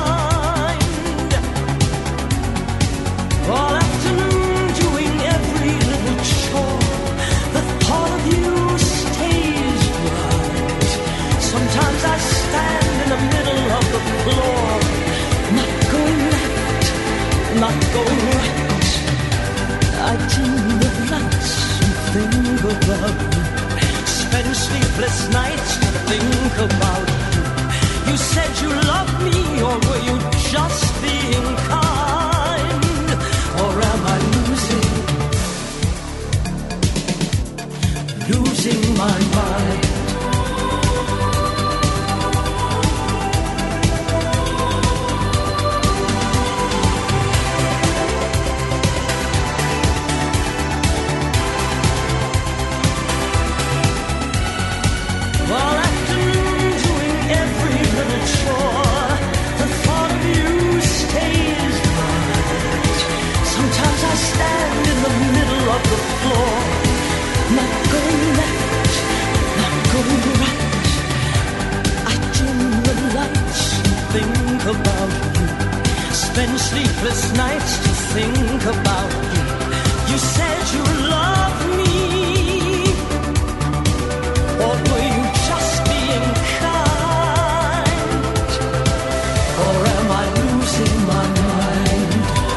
All afternoon doing every little chore. The thought of you stays right. Sometimes I stand in the middle of the floor, not going left, not going right. I dim the lights and think about you. Spend sleepless nights to think about you. You said you loved me, or were you just being kind? Or am I losing, losing my mind? All afternoon doing every little chore. about you. Spend sleepless nights to think about you. You said you loved me, or were you just being kind? Or am I losing my mind?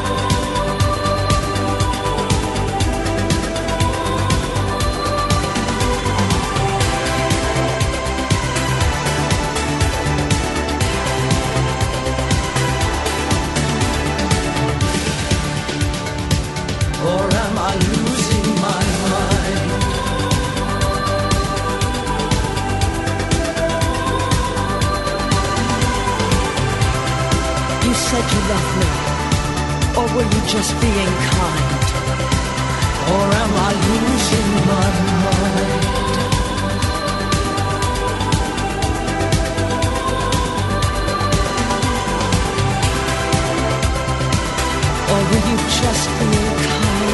Or am I losing my mind? You said you loved me, or were you just being kind? Or am I losing my mind? Or were you just being kind?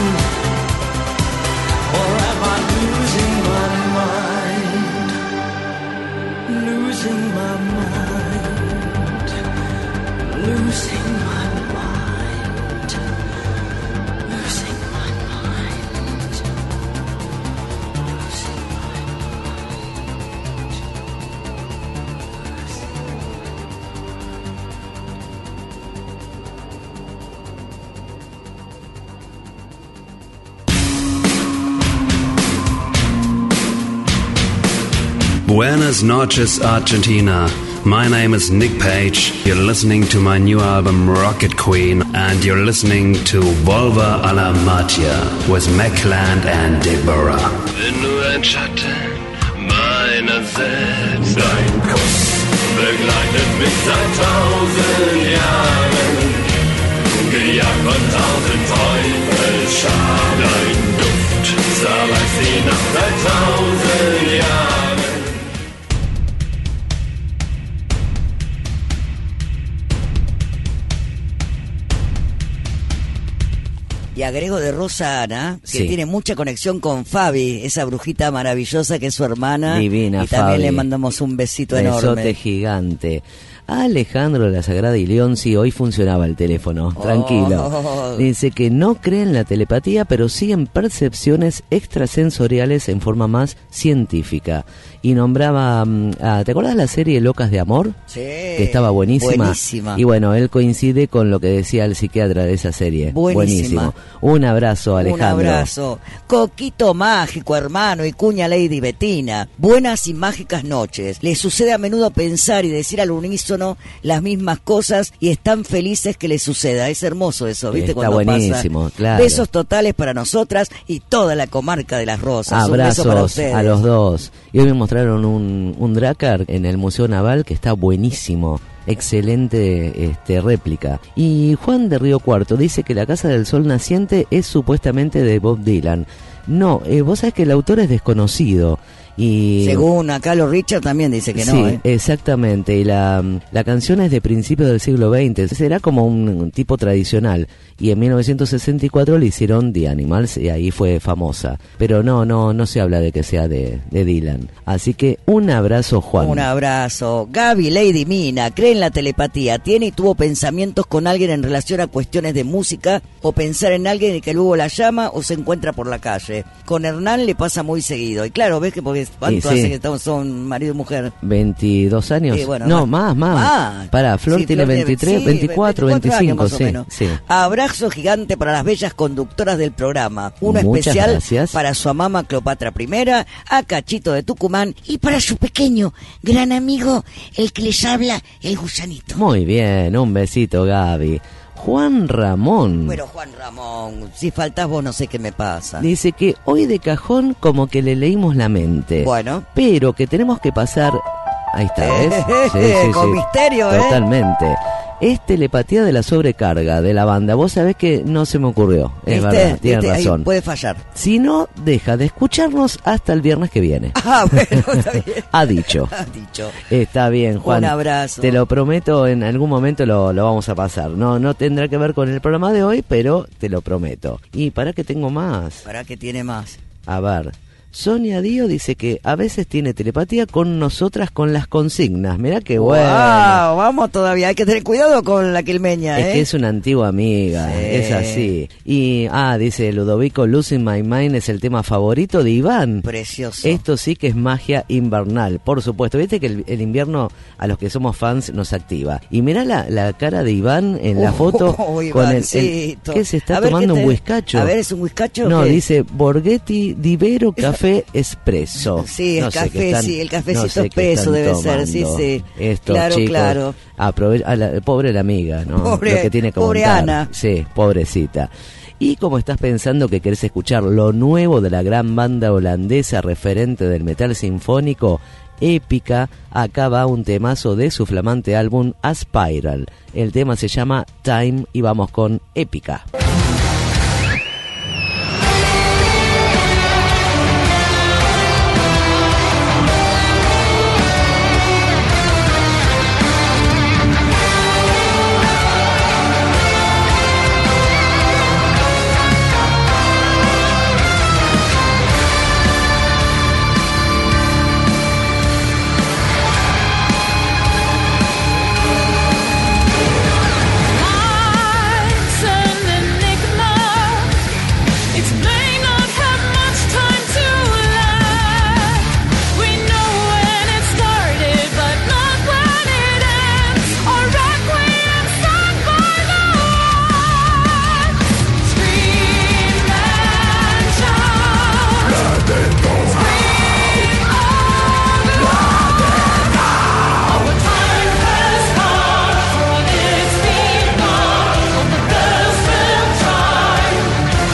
Or am I losing my mind? Losing my mind. Losing my mind. Losing my mind. Losing my Buenas noches, Argentina. My name is Nick Page. You're listening to my new album Rocket Queen, and you're listening to Volver a la Matia with Macland and Deborah. Bin nur ein Schatten meiner selbst. Dein Kuss begleitet mich seit tausend Jahren. Gejagt von tausend Teufelsscharen. Dein Duft zerreißt die Nacht seit tausend Jahren. Y agrego de Rosa Ana, que Sí. tiene mucha conexión con Fabi, esa brujita maravillosa que es su hermana. Divina, y también Fabi. le mandamos un besito Besote enorme. gigante. A Alejandro de la Sagrada Ilión, sí, hoy funcionaba el teléfono, tranquilo. Oh. Dice que no cree en la telepatía, pero sí en percepciones extrasensoriales en forma más científica. Y nombraba, mm, ah, ¿te acuerdas la serie Locas de Amor? Sí, Que estaba buenísima. buenísima. Y bueno, él coincide con lo que decía el psiquiatra de esa serie. Buenísima. Buenísimo. Un abrazo, Alejandro. Un abrazo. Coquito mágico, hermano, y cuña Lady Bettina. Buenas y mágicas noches. Les sucede a menudo pensar y decir al unísono las mismas cosas y están felices que les suceda. Es hermoso eso, ¿viste? Está Cuando buenísimo, pasa. claro. Besos totales para nosotras y toda la comarca de Las Rosas. Un beso para Abrazos ustedes. a los dos. Y hoy me mostraron un, un Drakkar en el Museo Naval que está buenísimo. Excelente este, réplica. Y Juan de Río Cuarto dice que La Casa del Sol Naciente es supuestamente de Bob Dylan. No, eh, vos sabés que el autor es desconocido. Y Según acá los Richard también dice que no, sí, ¿eh? exactamente. Y la, la canción es de principios del siglo veinte. Será como un, un tipo tradicional. Y en mil novecientos sesenta y cuatro le hicieron The Animals y ahí fue famosa. Pero no, no, no se habla de que sea de, de Dylan. Así que un abrazo, Juan. Un abrazo. Gaby Lady Mina cree en la telepatía. Tiene y tuvo pensamientos con alguien en relación a cuestiones de música o pensar en alguien que luego la llama o se encuentra por la calle. Con Hernán le pasa muy seguido. Y claro, ves que porque ¿cuánto Y sí. hace que estamos, son marido y mujer? veintidós años. Sí, bueno, no, más, más. más. Pará, Flor Sí, tiene Flor tiene- veintitrés, sí, veinticuatro, veinticuatro años veinticinco, más o sí, menos. sí. Abrazo gigante para las bellas conductoras del programa. Uno Muchas especial gracias. para su mamá Cleopatra primera, a Cachito de Tucumán y para su pequeño gran amigo, el que les habla, el gusanito. Muy bien, un besito, Gaby. Juan Ramón Bueno, Juan Ramón, si faltás vos no sé qué me pasa. dice que hoy de cajón como que le leímos la mente. Bueno. Pero que tenemos que pasar... Ahí está, ¿ves? Con misterio, ¿eh? Totalmente. Es telepatía de la sobrecarga de la banda. Vos sabés que no se me ocurrió. Es ¿Viste? verdad, tienen ¿Viste? Ahí razón. puede fallar. Si no, deja de escucharnos hasta el viernes que viene. Ah, bueno, está bien. Ha dicho. Ha dicho. Está bien, Juan. Un abrazo. Te lo prometo, en algún momento lo, lo vamos a pasar. No, no tendrá que ver con el programa de hoy, pero te lo prometo. Y para que tengo más. ¿Para qué tiene más? A ver, Sonia Dío dice que a veces tiene telepatía con nosotras con las consignas. Mirá qué Wow, bueno. vamos todavía, hay que tener cuidado con la quilmeña, Es ¿eh? que es una antigua amiga, Sí. es así. Y, ah, dice Ludovico, Losing My Mind es el tema favorito de Iván. Precioso. Esto sí que es magia invernal, por supuesto. Viste que el, el invierno a los que somos fans nos activa. Y mirá la, la cara de Iván en la foto Oh, con el, el Ivancito. que se está A ver, tomando ¿qué te- un whiskacho. A ver, ¿es un whiskacho? No, ¿Qué? dice Borghetti Divero Café Espresso. Sí, el No sé café, qué están- sí, el cafecito no sé qué espresso están debe ser, sí, tomando sí. estos Claro, chicos. claro. Aprove- a la, pobre la amiga, ¿no? Pobre- Lo que tiene que pobre aguantar. Ana. Sí, pobrecita. Y como estás pensando que querés escuchar lo nuevo de la gran banda holandesa referente del metal sinfónico, Épica, acá va un temazo de su flamante álbum Aspiral. El tema se llama Time y vamos con Épica. Life's an enigma. It may not have much time to last. We know when it started, but not when it ends. Or requiem sung by the winds. Scream and shout. Scream out loud. Our time has come, for it's begun. And the bells will chime.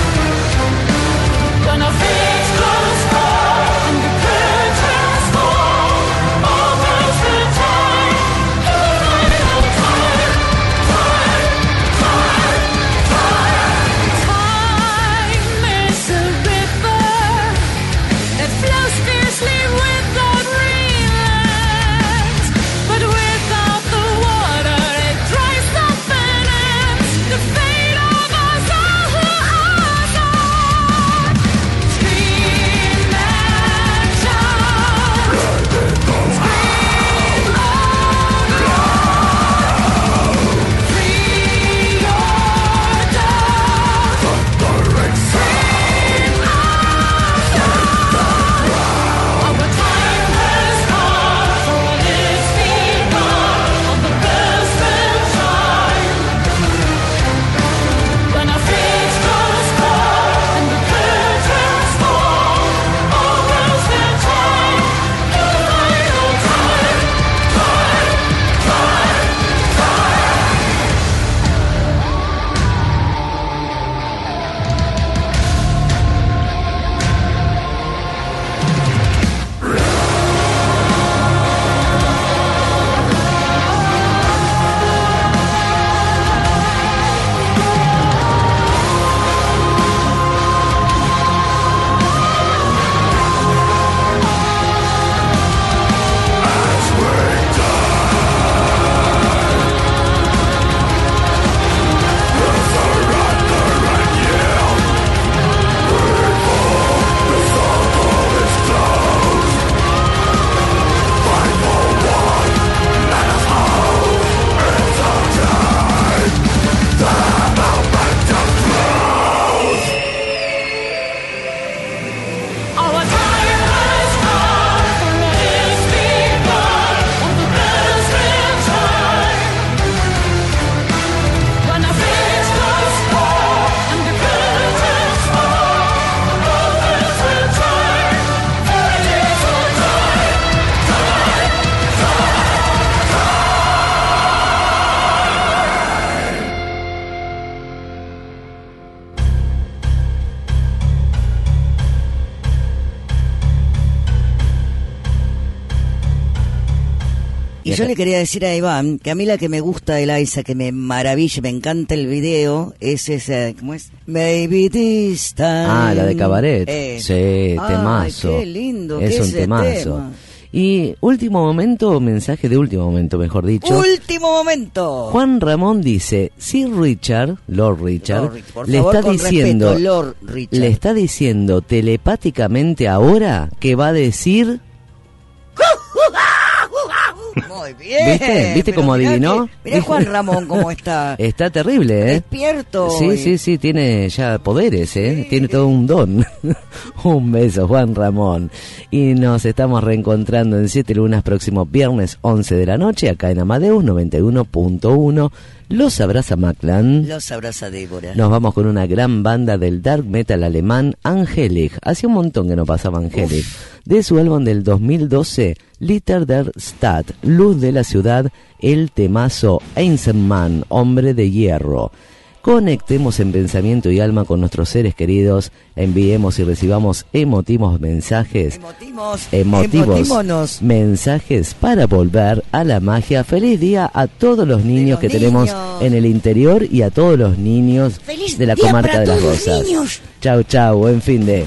When our faith grows cold and the curtains fall, all bells will chime. In the final time, time, time, time. Time is a river that flows fiercely without relent, but without the water it dries up and ends. The fate of us all who are gone. Scream and shout. Scream out loud. Free your doubts. Scream out loud. Our time has come, for it's begun. All the bells will chime. When our faith grows cold and the curtains fall, all bells will chime. In the final time, time, time, time. Our time has come, for it's begun. And the bells will chime. When our faith grows cold and the curtains fall, all bells will chime. For it is our time, time, Y yo le quería decir a Iván que a mí la que me gusta de Liza, que me maravilla, me encanta el video, es esa, ¿cómo es? Maybe this time. Ah, la de Cabaret. Eh. Sí, Ay, temazo. qué lindo, Es qué un ese temazo. tema. Y último momento, mensaje de último momento, mejor dicho. Último momento. Juan Ramón dice, si Richard, Lord Richard, Lord Richard, por le favor, está con diciendo, respeto, Lord Richard. le está diciendo telepáticamente ahora que va a decir, Muy bien. ¿viste? ¿Viste pero cómo mirá adivinó? que- Mirá Juan Ramón cómo está. Está terrible, ¿eh? Despierto. Sí, y- sí, sí, tiene ya poderes, ¿eh? Tiene todo un don. Un beso, Juan Ramón. Y nos estamos reencontrando en Siete Lunas próximo viernes once de la noche, acá en Amadeus noventa y uno punto uno. Los abraza Maclan. Los abraza Débora. Nos vamos con una gran banda del dark metal alemán, Angelic. Hacía un montón que no pasaba Angelic. De su álbum del dos mil doce, Litter der Stadt, Luz de la Ciudad, el temazo Eisenman, Hombre de Hierro. Conectemos en pensamiento y alma con nuestros seres queridos, enviemos y recibamos emotivos mensajes, Emotimos, emotivos emotímonos. mensajes para volver a la magia. Feliz día a todos los niños que tenemos niños. en el interior y a todos los niños Feliz de la día comarca para de las todos los Rosas. niños. Chau, chau, buen fin de...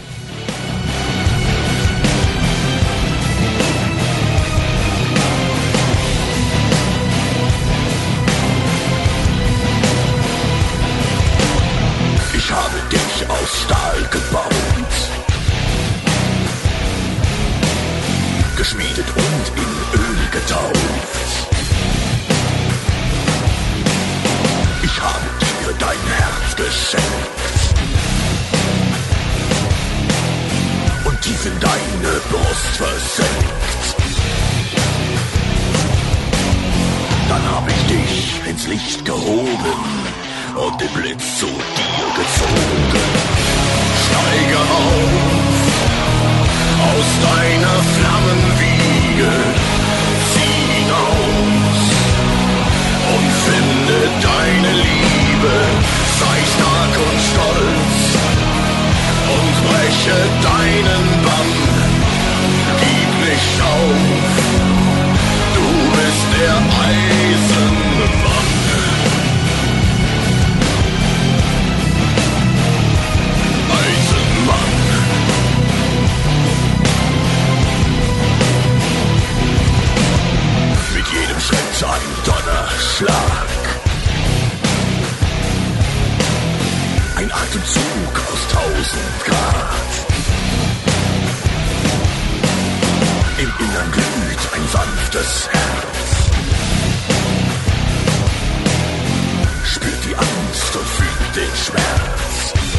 Ich habe dich aus Stahl gebaut, geschmiedet und in Öl getaucht. Ich habe dir dein Herz geschenkt und tief in deine Brust versenkt. Dann hab ich dich ins Licht gehoben und den Blitz zu dir gezogen. Steige auf aus deiner Flammenwiege, zieh hinaus und finde deine Liebe. Sei stark und stolz und breche deinen Bann. Gib nicht auf, du bist der Eisenmann. Eisenmann. Mit jedem Schritt ein Donnerschlag. Ein Atemzug aus tausend Grad. Im Innern glüht ein sanftes Herz. Spürt die Angst und fühlt den Schmerz.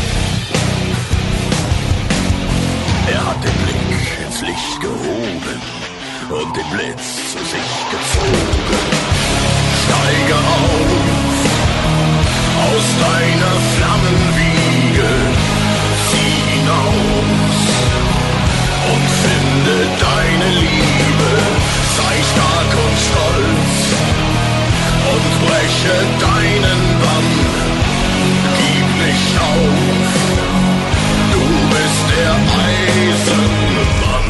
Er hat den Blick ins Licht gehoben und den Blitz zu sich gezogen. Steige auf aus deiner Flammenwiege, zieh hinaus und finde deine Liebe. Sei stark und stolz und breche deinen Bann. Gib nicht auf, du bist der Eisenmann.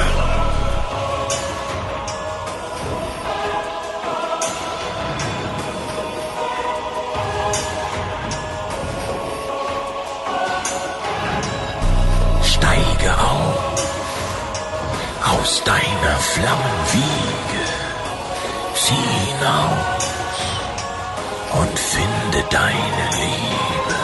Steige auf aus deiner Flammenwiege, zieh hinaus und finde deine Liebe.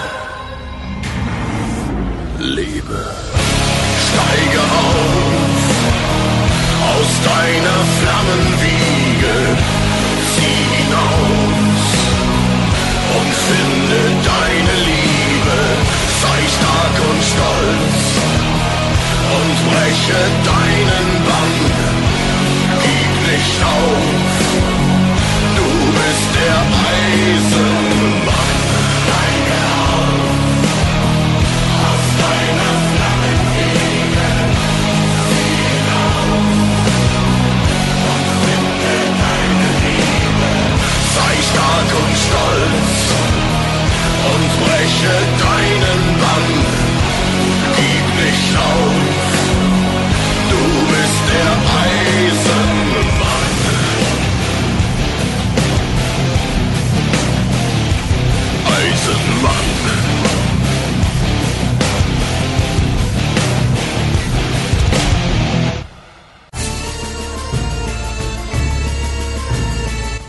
Liebe. Steige auf aus deiner Flammenwiege, zieh hinaus und finde deine Liebe. Sei stark und stolz und breche deinen Bann. Gib nicht auf, du bist der Eisenmann. Steige auf aus deiner Flammenwiege, zieh hinaus und finde deine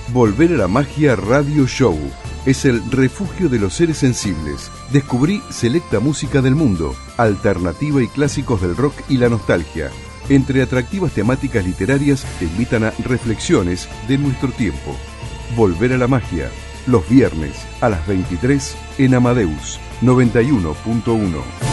Volver a la Magia Radio Show es el refugio de los seres sensibles. Descubrí selecta música del mundo, alternativa y clásicos del rock y la nostalgia. Entre atractivas temáticas literarias te invitan a reflexiones de nuestro tiempo. Volver a la Magia, los viernes a las veintitrés en Amadeus noventa y uno punto uno.